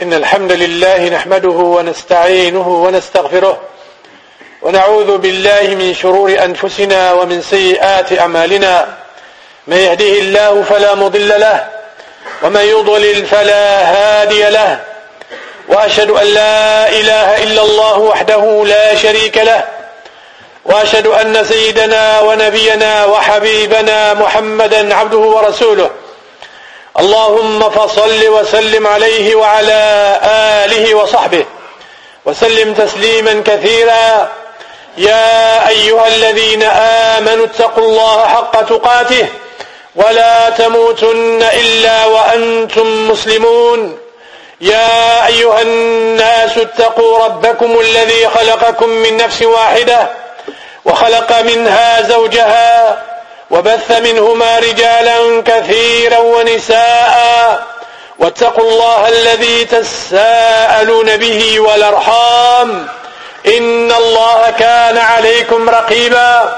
إن الحمد لله نحمده ونستعينه ونستغفره ونعوذ بالله من شرور أنفسنا ومن سيئات أعمالنا. من يهده الله فلا مضل له ومن يضلل فلا هادي له، وأشهد أن لا إله إلا الله وحده لا شريك له، وأشهد أن سيدنا ونبينا وحبيبنا محمدا عبده ورسوله. اللهم فصل وسلم عليه وعلى آله وصحبه وسلم تسليما كثيرا. يا أيها الذين آمنوا اتقوا الله حق تقاته ولا تموتن إلا وأنتم مسلمون. يا أيها الناس اتقوا ربكم الذي خلقكم من نفس واحدة وخلق منها زوجها وبث منهما رجالا كثيرا ونساء، واتقوا الله الذي تساءلون به والأرحام إن الله كان عليكم رقيبا.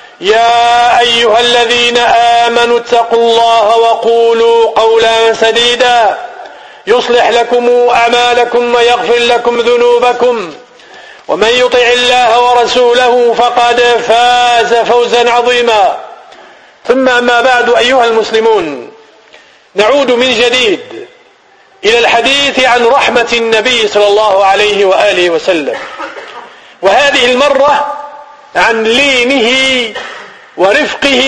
يا أيها الذين آمنوا اتقوا الله وقولوا قولا سديدا يصلح لكم أعمالكم ويغفر لكم ذنوبكم، ومن يطع الله ورسوله فقد فاز فوزا عظيما. ثم أما بعد، أيها المسلمون، نعود من جديد إلى الحديث عن رحمة النبي صلى الله عليه وآله وسلم، وهذه المرة عن لينه ورفقه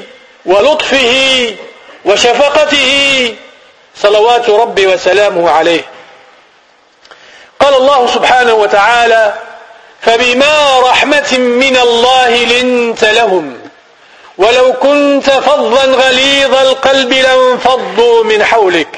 ولطفه وشفقته صلوات ربي وسلامه عليه. قال الله سبحانه وتعالى: فبما رحمة من الله لنت لهم ولو كنت فظا غليظ القلب لانفضوا من حولك.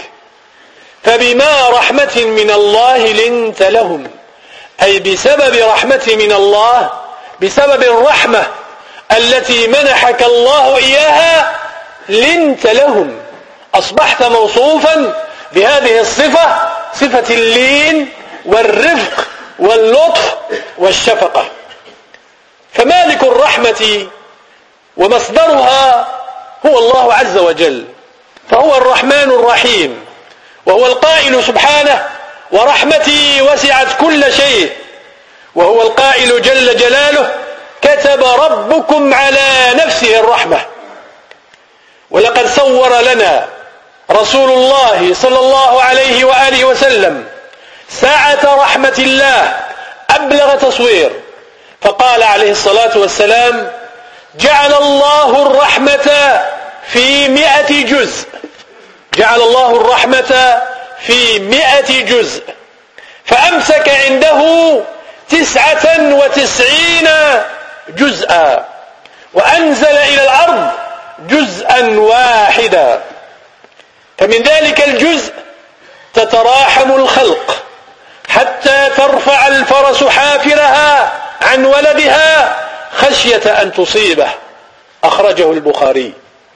فبما رحمة من الله لنت لهم، أي بسبب رحمة من الله، بسبب الرحمة التي منحك الله إياها لنت لهم، أصبحت موصوفا بهذه الصفة، صفة اللين والرفق واللطف والشفقة. فمالك الرحمة ومصدرها هو الله عز وجل، فهو الرحمن الرحيم، وهو القائل سبحانه: ورحمتي وسعت كل شيء، وهو القائل جل جلاله: كتب ربكم على نفسه الرحمة. ولقد صور لنا رسول الله صلى الله عليه وآله وسلم سعة رحمة الله أبلغ تصوير، فقال عليه الصلاة والسلام: جعل الله الرحمة في 100 جزء، جعل الله الرحمة في 100 جزء، فأمسك عنده 99 جزءا، وأنزل إلى الأرض جزءا واحدا. فمن ذلك الجزء تتراحم الخلق حتى ترفع الفرس حافرها عن ولدها خشية أن تصيبه، أخرجه البخاري.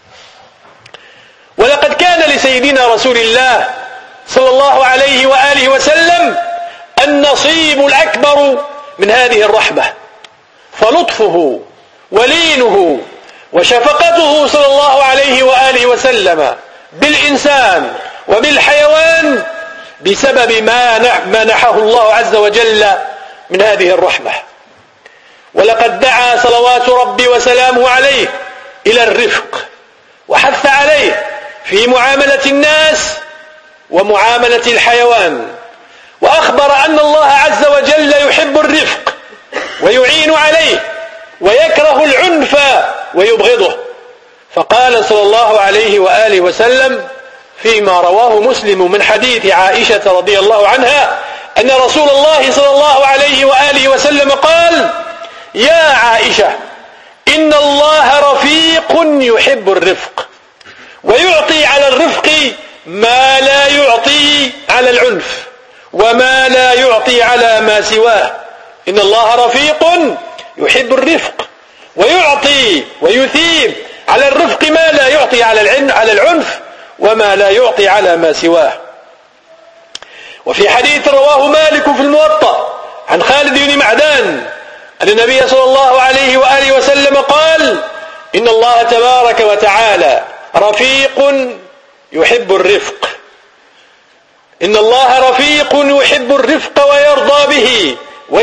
ولقد كان لسيدنا رسول الله صلى الله عليه وآله وسلم النصيب الأكبر من هذه الرحمة، فلطفه ولينه وشفقته صلى الله عليه وآله وسلم بالإنسان وبالحيوان بسبب ما منحه الله عز وجل من هذه الرحمة. ولقد دعا صلوات ربي وسلامه عليه إلى الرفق، وحث عليه في معاملة الناس ومعاملة الحيوان، وأخبر أن الله عز وجل يحب الرفق ويعين عليه ويكره العنف ويبغضه. فقال صلى الله عليه وآله وسلم فيما رواه مسلم من حديث عائشة رضي الله عنها أن رسول الله صلى الله عليه وآله وسلم قال: يا عائشة، إن الله رفيق يحب الرفق، ويعطي على الرفق ما لا يعطي على العنف وما لا يعطي على ما سواه. إن الله رفيق يحب الرفق، ويعطي ويثيب على الرفق ما لا يعطي على العنف وما لا يعطي على ما سواه. وفي حديث رواه مالك في الموطأ عن خالد بن معدان أن النبي صلى الله عليه وآله وسلم قال: إن الله تبارك وتعالى رفيق يحب الرفق، إن الله رفيق رفيق يحب الرفق ويرضى به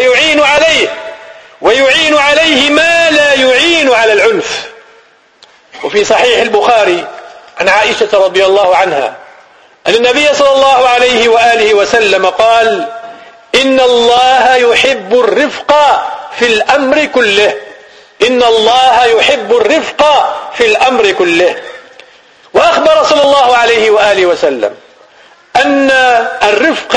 ويعين عليه ما لا يعين على العنف. وفي صحيح البخاري عن عائشة رضي الله عنها أن النبي صلى الله عليه وآله وسلم قال: إن الله يحب الرفق في الأمر كله. إن الله يحب الرفق في الأمر كله. وأخبر صلى الله عليه وآله وسلم أن الرفق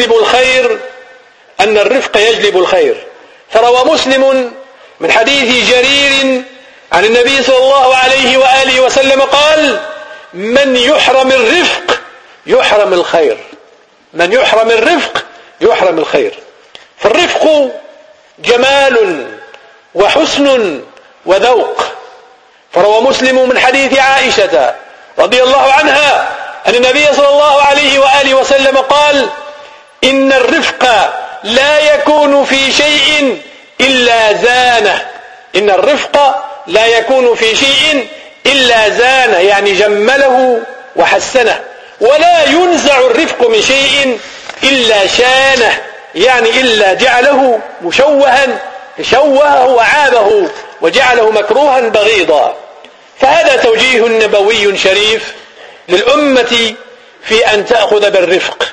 يجلب الخير. فروى مسلم من حديث جرير عن النبي صلى الله عليه وآله وسلم قال: من يحرم الرفق يحرم الخير. من يحرم الرفق يحرم الخير. فالرفق جمال وحسن وذوق. فروى مسلم من حديث عائشة رضي الله عنها أن النبي صلى الله عليه وآله وسلم قال: إن الرفق لا يكون في شيء إلا زانه. إن الرفق لا يكون في شيء إلا زانه، يعني جمله وحسنه. ولا ينزع الرفق من شيء إلا شانه، يعني إلا جعله مشوها، شوهه وعابه وجعله مكروها بغيضا. فهذا توجيه نبوي شريف للأمة في أن تأخذ بالرفق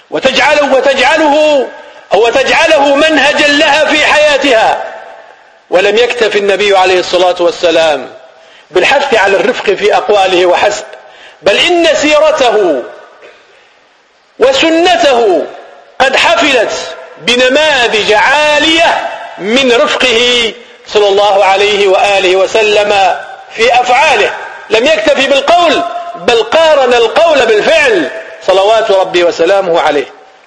وتجعله منهجا لها في حياتها. ولم يكتف النبي عليه الصلاة والسلام بالحث على الرفق في أقواله وحسب، بل إن سيرته وسنته قد حفلت بنماذج عالية من رفقه صلى الله عليه وآله وسلم في أفعاله. لم يكتفي بالقول، بل قارن القول بالفعل صلوات ربي وسلامه عليه.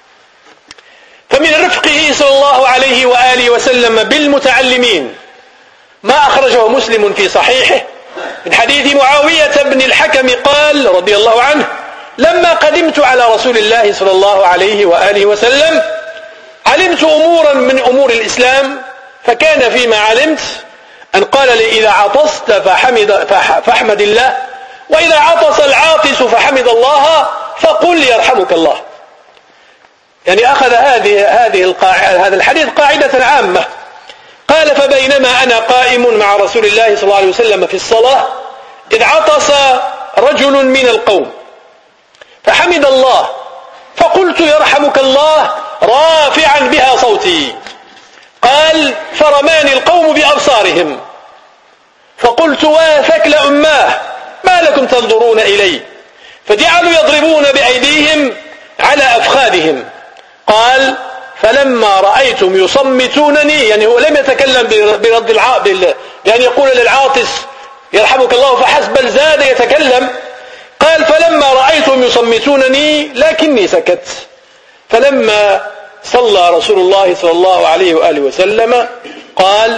فمن رفقه صلى الله عليه وآله وسلم بالمتعلمين ما أخرجه مسلم في صحيحه من حديث معاوية بن الحكم قال رضي الله عنه: لما قدمت على رسول الله صلى الله عليه وآله وسلم علمت أمورا من أمور الإسلام، فكان فيما علمت أن قال لي: إذا عطست فاحمد الله، وإذا عطس العاطس فحمد الله، فقل يرحمك الله. يعني أخذ هذا الحديث قاعدة عامة. قال: فبينما أنا قائم مع رسول الله صلى الله عليه وسلم في الصلاة إذ عطس رجل من القوم فحمد الله، فقلت يرحمك الله رافعا بها صوتي. قال: فرماني القوم بأبصارهم، فقلت: وثكل أماه ما لكم تنظرون إلي؟ فجعلوا يضربون بأيديهم على أفخاذهم. قال: فلما رأيتم يصمتونني، يعني هو لم يتكلم برد يعني يقول للعاطس يرحمك الله فحسب، بل زاد يتكلم. قال: فلما رأيتم يصمتونني لكني سكت. فلما صلى رسول الله صلى الله عليه وآله وسلم قال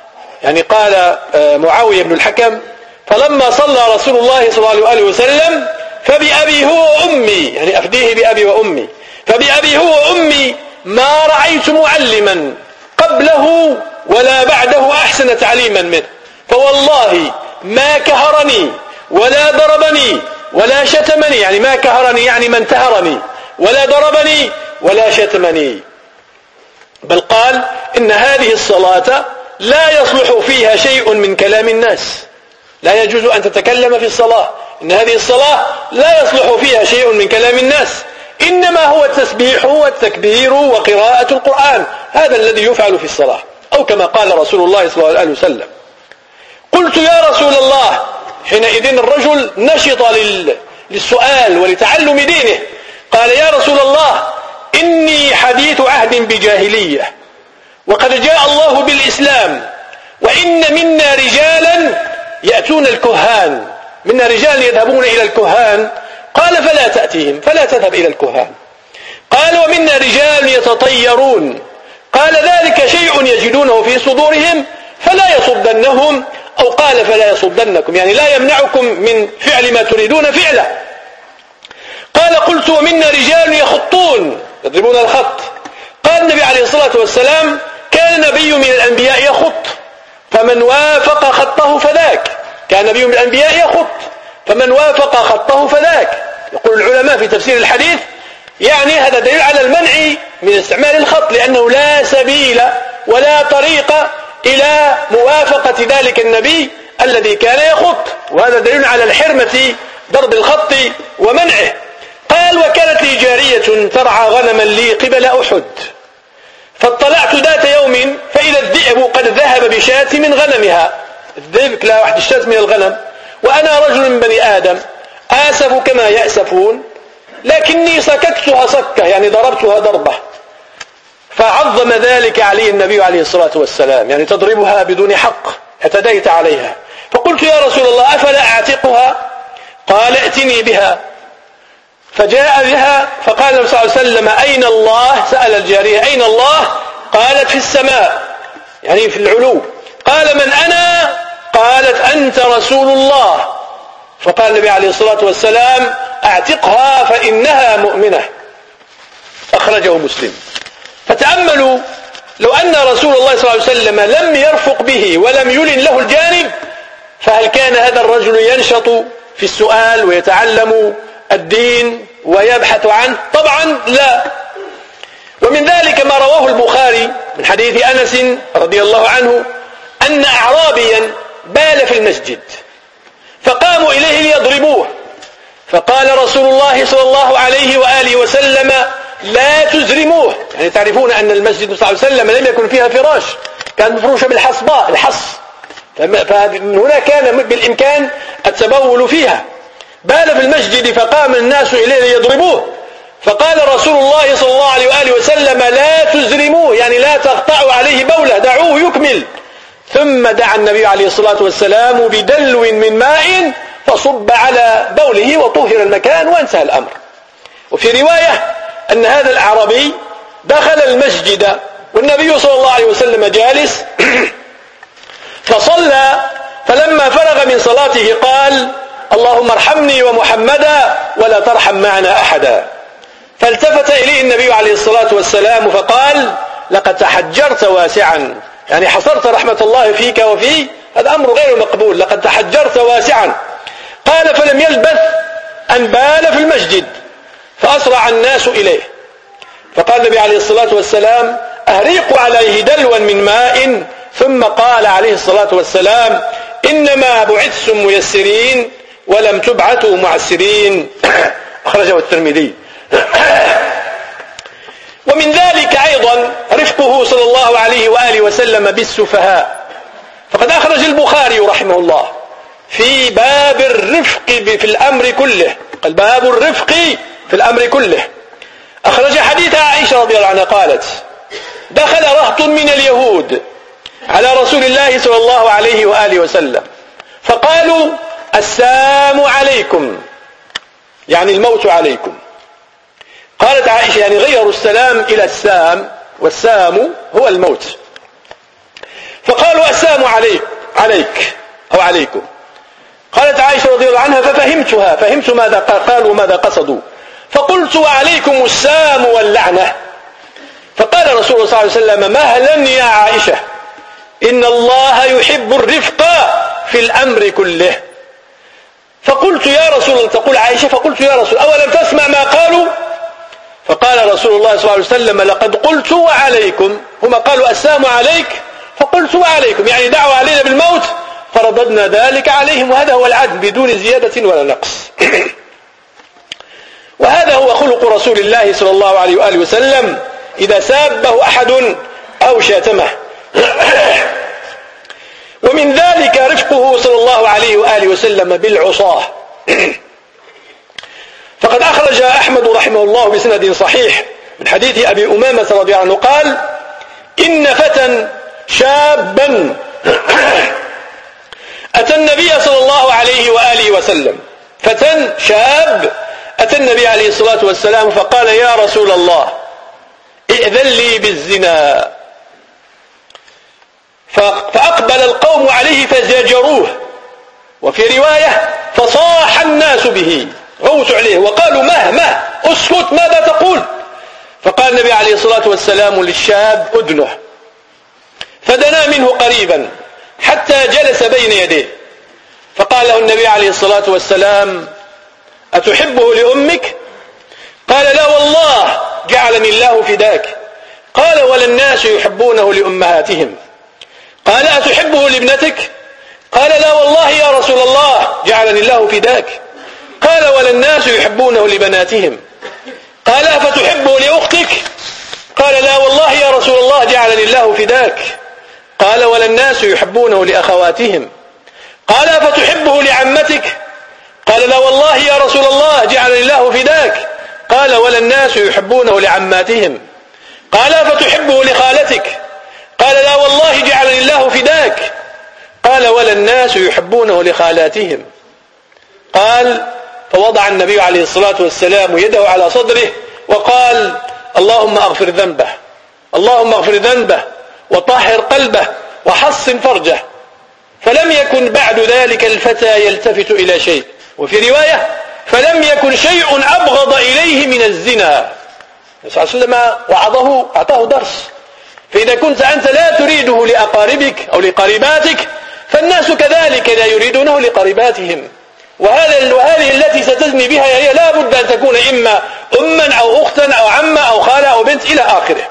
معاوية بن الحكم: فلما صلى رسول الله صلى الله عليه وآله وسلم فبأبي هو وأمي، يعني أفديه بأبي وأمي، فبأبي هو وأمي ما رأيت معلما قبله ولا بعده أحسن تعليما منه، فوالله ما كهرني ولا ضربني ولا شتمني، يعني ما كهرني يعني ما انتهرني، ولا ضربني ولا شتمني. بل قال: إن هذه الصلاة لا يصلح فيها شيء من كلام الناس. لا يجوز أن تتكلم في الصلاة. إن هذه الصلاة لا يصلح فيها شيء من كلام الناس، إنما هو التسبيح والتكبير وقراءة القرآن، هذا الذي يفعل في الصلاة. أو كما قال رسول الله صلى الله عليه وسلم. قلت: يا رسول الله. حينئذ الرجل نشط للسؤال ولتعلم دينه. قال: يا رسول الله، إني حديث عهد بجاهلية، وقد جاء الله بالإسلام، وإن منا رجالا يأتون الكهان، منا رجال يذهبون إلى الكهان. قال: فلا تأتيهم، فلا تذهب إلى الكهان. قال: ومنا رجال يتطيرون. قال: ذلك شيء يجدونه في صدورهم فلا يصدنهم، أو قال: فلا يصدنكم، يعني لا يمنعكم من فعل ما تريدون فعله. قال: قلت: ومنا رجال يخطون، يضربون الخط. قال النبي عليه الصلاة والسلام: كان نبي من الأنبياء يخط، فمن وافق خطه فذاك. كان نبي من الأنبياء يخط، فمن وافق خطه فذاك. يقول العلماء في تفسير الحديث، يعني هذا دليل على المنع من استعمال الخط، لأنه لا سبيل ولا طريق إلى موافقة ذلك النبي الذي كان يخط، وهذا دليل على الحرمة ضرب الخط ومنعه. قال: وكانت لي جارية ترعى غنما لي قبل أحد، فاطلعت ذات يوم فإذا الذئب قد ذهب بشاة من غنمها. الذئب لا واحد الشاة من الغنم، وأنا رجل من بني آدم آسف كما يأسفون، لكني سكتتها سكة، يعني ضربتها ضربة. فعظم ذلك عليه النبي عليه الصلاة والسلام، يعني تضربها بدون حق، اعتديت عليها. فقلت: يا رسول الله أفلا أعتقها؟ قال: ائتني بها. فجاء بها، فقال النبي صلى الله عليه وسلم: أين الله؟ سأل الجارية: أين الله؟ قالت: في السماء، يعني في العلو. قال: من أنا؟ قالت: أنت رسول الله. فقال النبي عليه الصلاة والسلام: أعتقها فإنها مؤمنة. أخرجه مسلم. فتأملوا، لو أن رسول الله صلى الله عليه وسلم لم يرفق به ولم يلن له الجانب، فهل كان هذا الرجل ينشط في السؤال ويتعلم الدين ويبحث عنه؟ طبعا لا. ومن ذلك ما رواه البخاري من حديث أنس رضي الله عنه أن أعرابيا بال في المسجد، فقاموا إليه ليضربوه، فقال رسول الله صلى الله عليه وآله وسلم: لا تزرموه. يعني تعرفون أن المسجد صلى الله عليه وسلم لم يكن فيها فراش، كان مفروشة بالحصباء، الحص، فمن هنا كان بالإمكان التبول فيها. بال في المسجد فقام الناس إليه ليضربوه، فقال رسول الله صلى الله عليه وآله وسلم: لا تزرموه، يعني لا تقطعوا عليه بوله، دعوه يكمل. ثم دعا النبي عليه الصلاة والسلام بدلو من ماء فصب على بوله وطهر المكان وانتهى الأمر. وفي رواية أن هذا الأعرابي دخل المسجد والنبي صلى الله عليه وسلم جالس فصلى، فلما فرغ من صلاته قال: اللهم ارحمني ومحمدا ولا ترحم معنا أحدا. فالتفت إليه النبي عليه الصلاة والسلام فقال: لقد تحجرت واسعا، يعني حصرت رحمة الله فيك وفي هذا أمر غير مقبول، لقد تحجرت واسعا. قال: فلم يلبث أن بال في المسجد فأسرع الناس إليه، فقال النبي عليه الصلاة والسلام: أهريقوا عليه دلوا من ماء. ثم قال عليه الصلاة والسلام: إنما بعثتم ميسرين ولم تبعثوا معسرين. أخرجه الترمذي. ومن ذلك أيضا رفقه صلى الله عليه وآله وسلم بالسفهاء، فقد أخرج البخاري رحمه الله في باب الرفق في الأمر كله، قال: باب الرفق في الأمر كله. أخرج حديث عائشة رضي الله عنها قالت: دخل رهط من اليهود على رسول الله صلى الله عليه وآله وسلم فقالوا: السام عليكم، يعني الموت عليكم. قالت عائشة: يعني غيروا السلام إلى السام، والسام هو الموت. فقالوا: السام عليك أو عليكم. قالت عائشة رضي الله عنها: ففهمتها، فهمت ماذا قالوا وماذا قصدوا، فقلت: وعليكم السام واللعنة. فقال رسول الله صلى الله عليه وسلم: مهلا يا عائشة، إن الله يحب الرفق في الأمر كله. فقلت: يا رسول الله، تقول عائشة، فقلت: يا رسول أولم تسمع ما قالوا؟ فقال رسول الله صلى الله عليه وسلم: لقد قلت وعليكم. هما قالوا: السام عليك، فقلت وعليكم، يعني دعوا علينا بالموت فرددنا ذلك عليهم، وهذا هو العدل بدون زيادة ولا نقص. وهذا هو خلق رسول الله صلى الله عليه وآله وسلم إذا سابه أحد أو شاتمه. ومن ذلك رفقه صلى الله عليه وآله وسلم بالعصاة. فقد أخرج أحمد رحمه الله بسند صحيح من حديث أبي أمامة رضي الله عنه قال: إن فتى شابا أتى النبي صلى الله عليه وآله وسلم، فتى شاب أتى النبي عليه الصلاة والسلام فقال: يا رسول الله، ائذن لي بالزنا. فأقبل القوم عليه فزجروه، وفي رواية فصاح الناس به، غوتوا عليه وقالوا: مه اسكت، ماذا تقول؟ فقال النبي عليه الصلاة والسلام للشاب: أدنه. فدنا منه قريبا حتى جلس بين يديه، فقال له النبي عليه الصلاة والسلام: أتحبه لأمك؟ قال: لا والله جعلني الله فداك. قال ولا الناس يحبونه لأمهاتهم. قال أتحبه لابنتك؟ قال لا والله يا رسول الله جعلني الله فداك. قال ولا الناس يحبونه لبناتهم. قال أفتحبه لأختك؟ قال لا والله يا رسول الله جعلني الله فداك. قال ولا الناس يحبونه لأخواتهم. قال أفتحبه لعمتك؟ قال لا والله يا رسول الله جعلني الله فداك. قال ولا الناس يحبونه لعماتهم. قال أفتحبه لخالتك؟ قال لا والله جعلني الله فداك. قال ولا الناس يحبونه لخالاتهم. قال فوضع النبي عليه الصلاة والسلام يده على صدره وقال اللهم اغفر ذنبه، اللهم اغفر ذنبه وطهر قلبه وحصن فرجه. فلم يكن بعد ذلك الفتى يلتفت إلى شيء، وفي رواية فلم يكن شيء أبغض إليه من الزنا. صلى الله عليه وسلم وعظه، أعطاه درس. فإذا كنت أنت لا تريده لأقاربك أو لقريباتك فالناس كذلك لا يريدونه لقريباتهم. وهذه التي ستزني بها هي لا بد أن تكون إما أما أو أختا أو عمة أو خالة أو بنت إلى آخره.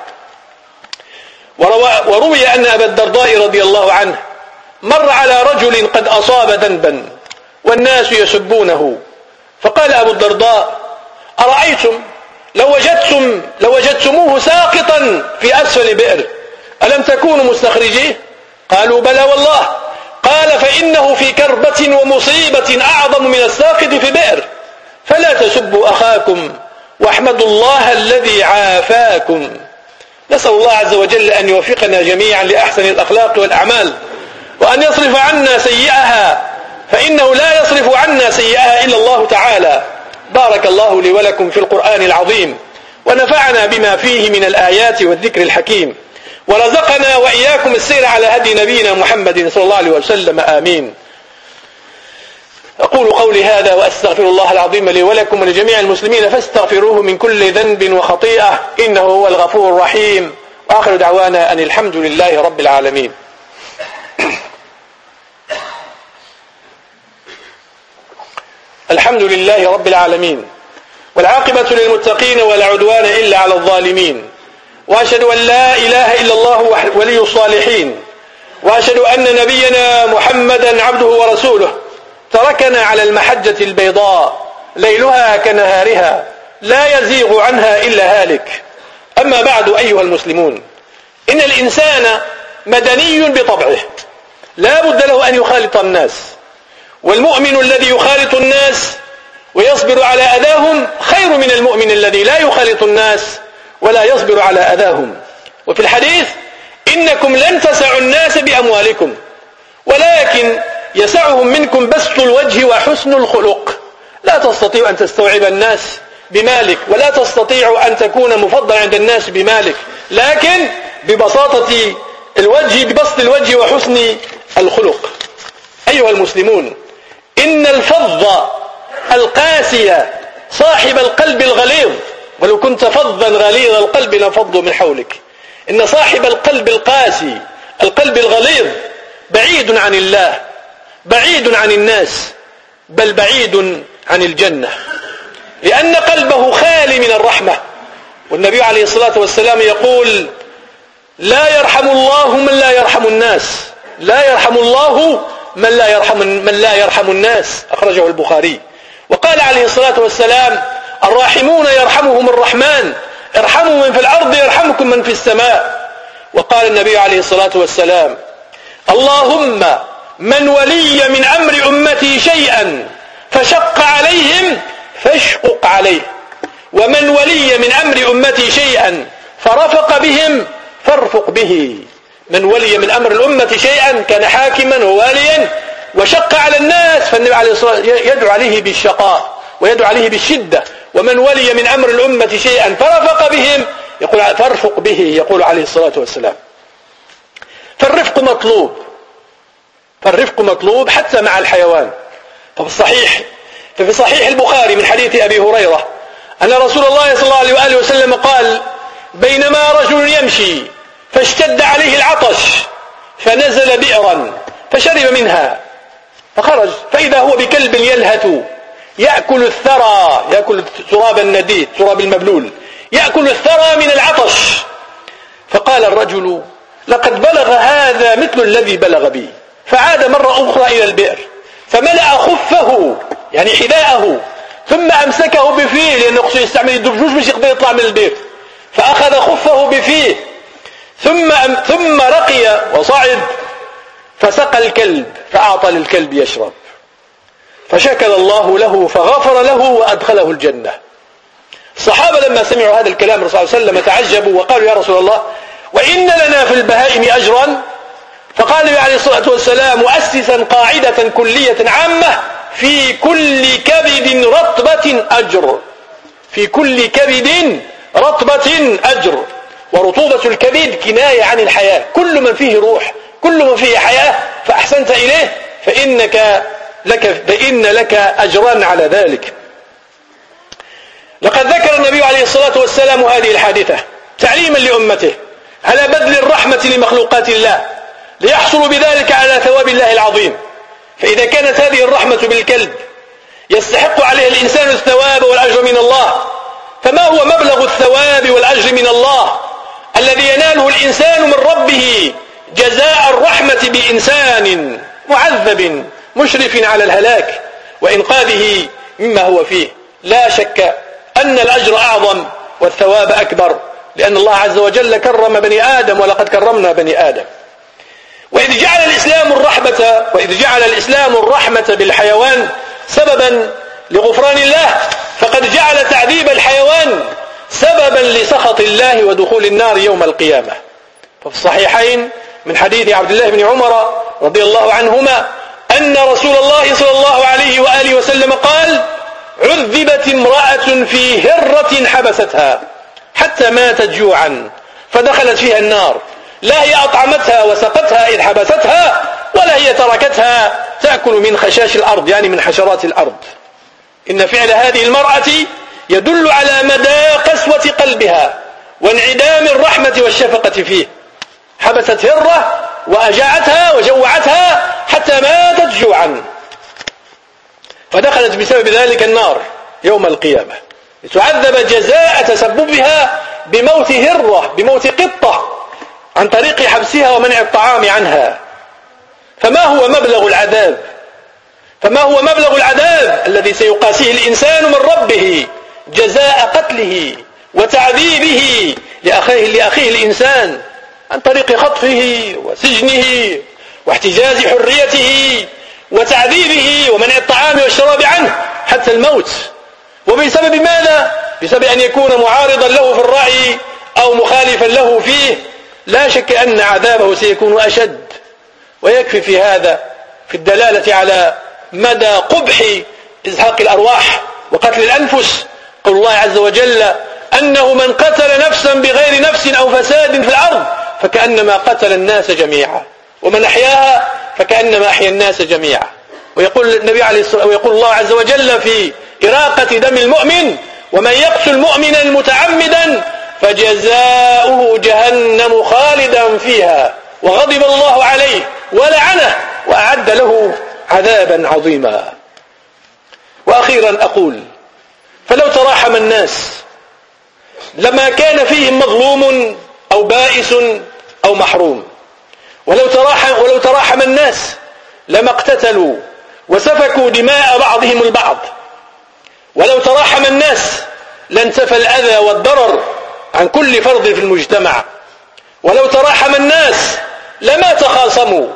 وروي أن أبا الدرداء رضي الله عنه مر على رجل قد أصاب ذنبا والناس يسبونه، فقال أبو الدرداء أرأيتم لو وجدتموه ساقطا في أسفل بئر ألم تكونوا مستخرجيه؟ قالوا بلى والله. قال فإنه في كربة ومصيبة أعظم من الساقط في بئر، فلا تسبوا أخاكم واحمدوا الله الذي عافاكم. نسأل الله عز وجل أن يوفقنا جميعا لأحسن الأخلاق والأعمال، وأن يصرف عنا سيئها، فإنه لا يصرف عنا سيئها إلا الله تعالى. بارك الله لي ولكم في القرآن العظيم، ونفعنا بما فيه من الآيات والذكر الحكيم، ورزقنا وإياكم السير على هدي نبينا محمد صلى الله عليه وسلم. آمين. أقول قولي هذا وأستغفر الله العظيم لي ولكم ولجميع المسلمين فاستغفروه من كل ذنب وخطيئة إنه هو الغفور الرحيم. وآخر دعوانا أن الحمد لله رب العالمين. الحمد لله رب العالمين، والعاقبة للمتقين ولا عدوان إلا على الظالمين، وأشهد أن لا إله إلا الله ولي الصالحين، وأشهد أن نبينا محمدا عبده ورسوله تركنا على المحجة البيضاء ليلها كنهارها لا يزيغ عنها إلا هالك. أما بعد أيها المسلمون، إن الإنسان مدني بطبعه لا بد له أن يخالط الناس، والمؤمن الذي يخالط الناس ويصبر على أذاهم خير من المؤمن الذي لا يخالط الناس ولا يصبر على أذاهم. وفي الحديث إنكم لن تسعوا الناس بأموالكم ولكن يسعهم منكم بسط الوجه وحسن الخلق. لا تستطيع أن تستوعب الناس بمالك، ولا تستطيع أن تكون مفضل عند الناس بمالك، لكن ببساطة الوجه، ببسط الوجه وحسن الخلق. أيها المسلمون، إن الفظ القاسي صاحب القلب الغليظ، ولو كنت فظا غليظ القلب لانفضوا من حولك، إن صاحب القلب القاسي القلب الغليظ بعيد عن الله، بعيد عن الناس، بل بعيد عن الجنة، لأن قلبه خالي من الرحمة. والنبي عليه الصلاة والسلام يقول لا يرحم الله من لا يرحم الناس، لا يرحم الله من لا يرحم الناس، أخرجه البخاري. وقال عليه الصلاة والسلام الراحمون يرحمهم الرحمن، ارحموا من في الأرض يرحمكم من في السماء. وقال النبي عليه الصلاة والسلام اللهم من ولي من أمر أمتي شيئا فشق عليهم فاشقق عليه، ومن ولي من أمر أمتي شيئا فرفق بهم فارفق به. من ولي من أمر الأمة شيئا كان حاكما وواليا وشق على الناس، فالنبي عليه الصلاة والسلام يدعو عليه بالشقاء ويدعو عليه بالشدة. ومن ولي من أمر الأمة شيئا فرفق بهم يقول فارفق به، يقول عليه الصلاة والسلام. فالرفق مطلوب، فالرفق مطلوب حتى مع الحيوان. ففي صحيح البخاري من حديث أبي هريرة أن رسول الله صلى الله عليه وآله وسلم قال بينما رجل يمشي فاشتد عليه العطش فنزل بئرا فشرب منها فخرج فإذا هو بكلب يلهث يأكل الثرى، يأكل تراب النديد، تراب المبلول، يأكل الثرى من العطش. فقال الرجل: لقد بلغ هذا مثل الذي بلغ بي. فعاد مرة أخرى إلى البئر فملأ خفه يعني حذاءه ثم أمسكه بفيه، لأنه خصوصا يستعمل الدبجوج مش يقدر يطلع من البئر، فأخذ خفه بفيه ثم رقي وصعد فسقى الكلب فأعطى للكلب يشرب، فشكر الله له فغفر له وأدخله الجنة. الصحابة لما سمعوا هذا الكلام الرسول صلى الله عليه وسلم تعجبوا وقالوا: يا رسول الله، وإن لنا في البهائم أجرا؟ فقال عليه الصلاة والسلام مؤسسا قاعدة كلية عامة: في كل كبد رطبة أجر. في كل كبد رطبة أجر. ورطوبة الكبد كناية عن الحياة، كل من فيه روح، كل من فيه حياة فأحسنت إليه فإن لك أجرا على ذلك. لقد ذكر النبي عليه الصلاة والسلام هذه الحادثة تعليما لأمته على بذل الرحمة لمخلوقات الله ليحصلوا بذلك على ثواب الله العظيم. فإذا كانت هذه الرحمة بالكلب يستحق عليها الإنسان الثواب والأجر من الله، فما هو مبلغ الثواب والأجر من الله الذي يناله الإنسان من ربه جزاء الرحمة بإنسان معذب مشرف على الهلاك وإنقاذه مما هو فيه؟ لا شك أن الأجر أعظم والثواب أكبر، لأن الله عز وجل كرم بني آدم ولقد كرمنا بني آدم. وإذ جعل الإسلام الرحمة بالحيوان سببا لغفران الله، فقد جعل تعذيب الحيوان سببا لسخط الله ودخول النار يوم القيامة. ففي الصحيحين من حديث عبد الله بن عمر رضي الله عنهما أن رسول الله صلى الله عليه وآله وسلم قال: عذبت امرأة في هرة حبستها حتى ماتت جوعا فدخلت فيها النار، لا هي أطعمتها وسقتها إذ حبستها، ولا هي تركتها تأكل من خشاش الأرض يعني من حشرات الأرض. إن فعل هذه المرأة يدل على مدى قسوة قلبها وانعدام الرحمة والشفقة فيه. حبست هرة وأجاعتها وجوعتها حتى ماتت جوعا، فدخلت بسبب ذلك النار يوم القيامة لتعذب جزاء تسببها بموت هرة، بموت قطة، عن طريق حبسها ومنع الطعام عنها. فما هو مبلغ العذاب الذي سيقاسيه الإنسان من ربه جزاء قتله وتعذيبه لأخيه الإنسان عن طريق خطفه وسجنه واحتجاز حريته وتعذيبه ومنع الطعام والشراب عنه حتى الموت. وبسبب ماذا؟ بسبب أن يكون معارضا له في الرأي أو مخالفا له فيه. لا شك أن عذابه سيكون أشد. ويكفي في هذا في الدلالة على مدى قبح إزهاق الأرواح وقتل الأنفس قول الله عز وجل: أنه من قتل نفسا بغير نفس أو فساد في الأرض فكأنما قتل الناس جميعا، ومن أحياها فكأنما أحيا الناس جميعا. ويقول الله عز وجل في إراقة دم المؤمن: ومن يقتل مؤمنا متعمدا فجزاؤه جهنم خالدا فيها وغضب الله عليه ولعنه وأعد له عذابا عظيما. وأخيرا أقول: فلو تراحم الناس لما كان فيهم مظلوم أو بائس أو محروم، ولو تراحم الناس لما اقتتلوا وسفكوا دماء بعضهم البعض، ولو تراحم الناس لانتفى الأذى والضرر عن كل فرد في المجتمع، ولو تراحم الناس لما تخاصموا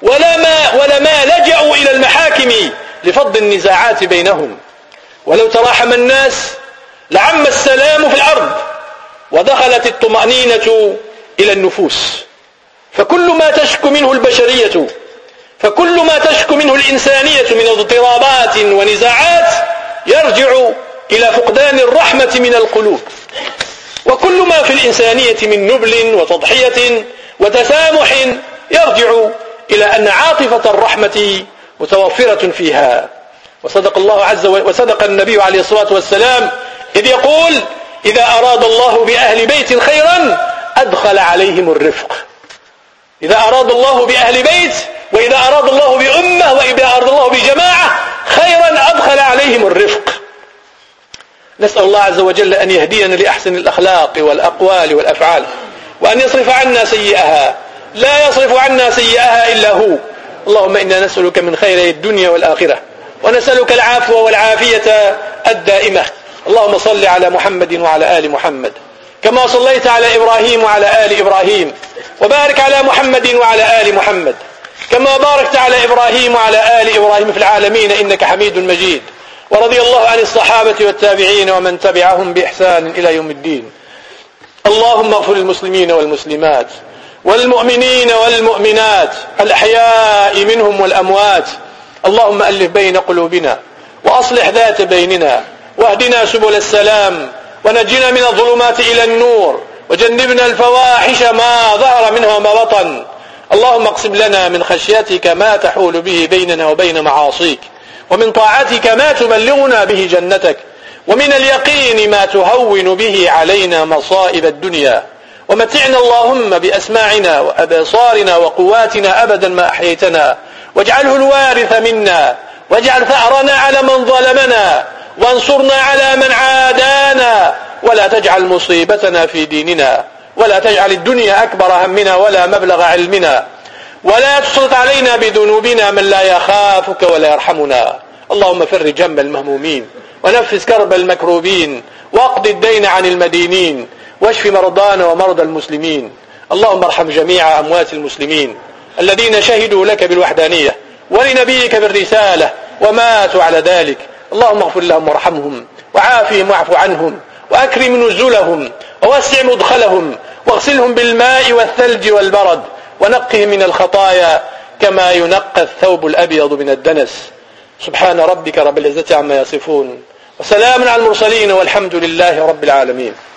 ولما لجأوا إلى المحاكم لفض النزاعات بينهم، ولو تراحم الناس لعم السلام في الأرض ودخلت الطمأنينة إلى النفوس. فكل ما تشكو منه البشرية، فكل ما تشكو منه الإنسانية من اضطرابات ونزاعات يرجع إلى فقدان الرحمة من القلوب. وكل ما في الإنسانية من نبل وتضحية وتسامح يرجع إلى أن عاطفة الرحمة متوفرة فيها. وصدق النبي عليه الصلاة والسلام إذ يقول: إذا أراد الله بأهل بيت خيرا أدخل عليهم الرفق. إذا أراد الله بأهل بيت، وإذا أراد الله بأمة، وإذا أراد الله بجماعة خيرا أدخل عليهم الرفق. نسأل الله عز وجل أن يهدينا لأحسن الأخلاق والأقوال والأفعال، وأن يصرف عنا سيئها، لا يصرف عنا سيئها إلا هو. اللهم إنا نسألك من خير الدنيا والآخرة، ونسألك العفو والعافية الدائمة. اللهم صل على محمد وعلى آل محمد كما صليت على إبراهيم وعلى آل إبراهيم، وبارك على محمد وعلى آل محمد كما باركت على إبراهيم وعلى آل إبراهيم في العالمين إنك حميد مجيد. ورضي الله عن الصحابة والتابعين ومن تبعهم بإحسان إلى يوم الدين. اللهم اغفر للمسلمين والمسلمات والمؤمنين والمؤمنات الأحياء منهم والأموات. اللهم ألف بين قلوبنا وأصلح ذات بيننا، واهدنا سبل السلام، ونجنا من الظلمات إلى النور، وجنبنا الفواحش ما ظهر منها وما بطن. اللهم اقسم لنا من خشيتك ما تحول به بيننا وبين معاصيك، ومن طاعتك ما تبلغنا به جنتك، ومن اليقين ما تهون به علينا مصائب الدنيا. ومتعنا اللهم بأسماعنا وأبصارنا وقواتنا أبدا ما أحييتنا، واجعله الوارث منا، واجعل ثأرنا على من ظلمنا، وانصرنا على من عادانا، ولا تجعل مصيبتنا في ديننا، ولا تجعل الدنيا أكبر همنا ولا مبلغ علمنا، ولا تسلط علينا بذنوبنا من لا يخافك ولا يرحمنا. اللهم فرج هم المهمومين، ونفس كرب المكروبين، واقض الدين عن المدينين، واشف مرضانا ومرضى المسلمين. اللهم ارحم جميع أموات المسلمين الذين شهدوا لك بالوحدانية ولنبيك بالرسالة وماتوا على ذلك. اللهم اغفر لهم وارحمهم، وعافهم واعف عنهم، وأكرم نزلهم، ووسع مدخلهم، واغسلهم بالماء والثلج والبرد، ونقهم من الخطايا كما ينقى الثوب الأبيض من الدنس. سبحان ربك رب العزة عما يصفون، وسلام على المرسلين، والحمد لله رب العالمين.